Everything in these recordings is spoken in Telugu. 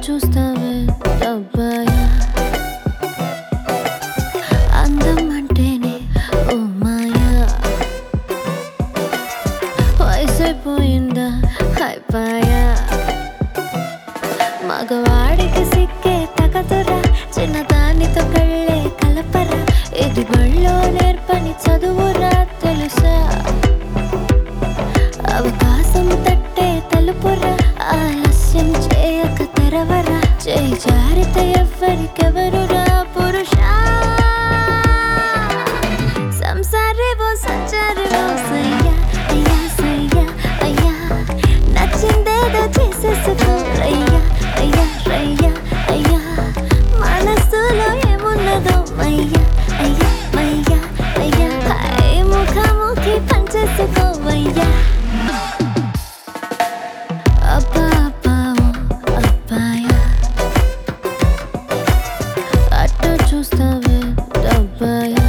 చూస్తావే అబ్బాయా అందం అంటేనే ఓ మాయా వయసైపోయిందా అయిపోయా మగవాడికి సిక్కే తగదురా చిన్నదానితో కళ్ళే కలపరా ఇది బళ్ళో నేర్పని చదువురా తెలుసా అవకాశం తట్టే తలుపురా ఆలస్యం చేయక తెరవరా చేయి జారిత ఎవ్వరికెవరురా పురుషా సంసారేవో సంచారేవో సయ్యా అయ్యా సయ్యా అయ్యా నచ్చిందేదో చేసేసుకో రయ్యా అయ్యా రయ్యా అయ్యా మనసులో ఏమున్నదో మయ్యా అయ్యా మయ్యా అయ్యా హాయ్ ముఖాముఖి పంచేసుకోవయ్యా అబ్బా అబ్బా ఓ అబ్బాయా అట్ట చూస్తావే అబ్బాయా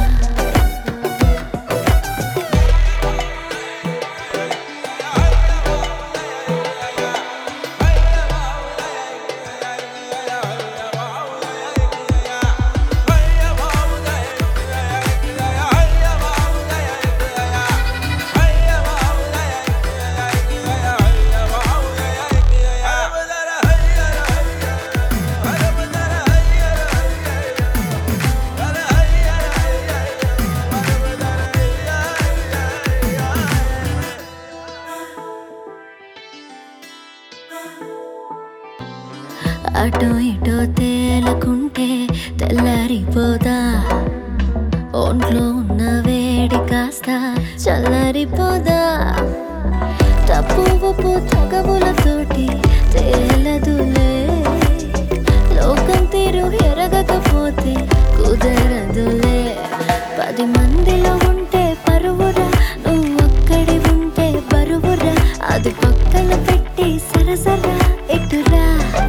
అటో ఇటో తేలకుంటే తెల్లారిపోదా ఒంట్లో ఉన్న వేడి కాస్త చల్లారిపోదా తప్పు ఉప్పు తగవులతోటి తేలదులే లోకం తీరు ఎరగకపోతే కుదరదులే 10 మందిలో ఉంటే పరువురా నువ్వు ఒక్కడి ఉంటే బరువురా అది పక్కన పెట్టి సరసరా ఎటురా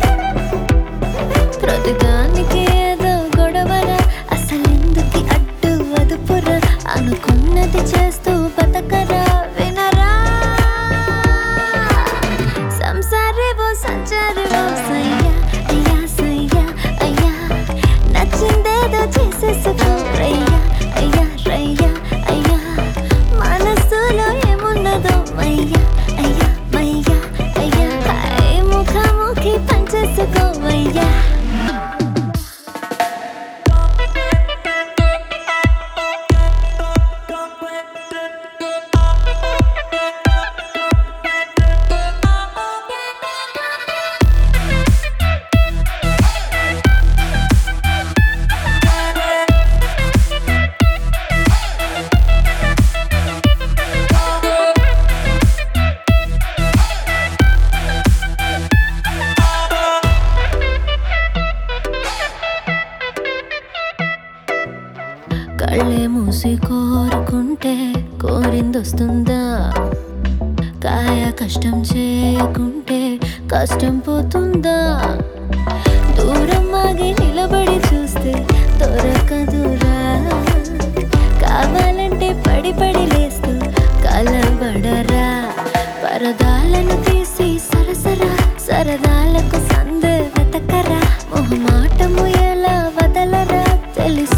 ప్రతిదానికి ఏదో గొడవరా అసలెందుకి అడ్డు వదుపురా అనుకున్నది చేస్తూ బతకరా వినరా సంసారేవో సంచారేవో సయ్యా అయ్యా సయ్యా అయ్యా నచ్చిందేదో చేసేసుకో రయ్యా అయ్యా రయ్యా అయ్యా మనసులో ఏమున్నదో మయ్యా అయ్యా మయ్యా అయ్యా హాయ్ ముఖాముఖి పంచేసుకోవయ్యా కళ్ళే మూసి కోరుకుంటే కోరిందొస్తుందా కాయ కష్టం చేయకుంటే కష్టం పోతుందా దూరం ఆగి నిలబడి చూస్తే దొరకదురా కావాలంటే పడి పడి లేస్తూ కలబడరా పరదాలను తీసి సరసరా సరదాలకు సందే వెతకరా మొహమాటము ఎలా వదలరా తెలుసు